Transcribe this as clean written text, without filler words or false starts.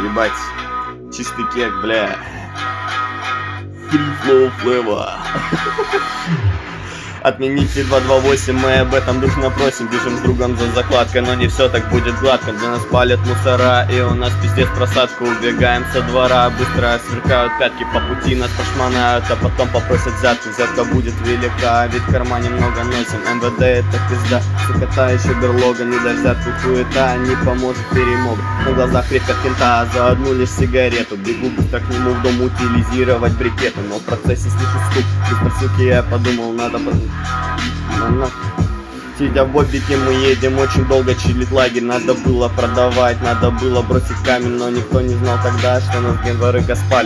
Ебать, чистый кек, бля. Free flow flavor. Отмените 228, мы об этом душно просим. Бежим с другом за закладкой, но не все так будет гладко. Для нас палят мусора, и у нас пиздец просадка. Убегаем со двора, быстро сверкают пятки. По пути нас пошмонают, а потом попросят взятку. Взятка будет велика, ведь в кармане много носим. МВД это пизда, сука, еще берлога. Не дать взятку, хуета, не поможет перемога. На глазах крепко кента, за одну лишь сигарету. Бегу быстро к нему в дом утилизировать брикеты. Но в процессе слышу стук, быстро, суки, я подумал, надо сидя в бобике, мы едем, очень долго чилит лагерь. Надо было продавать, надо было бросить камень, но никто не знал тогда, что нас генворы спали.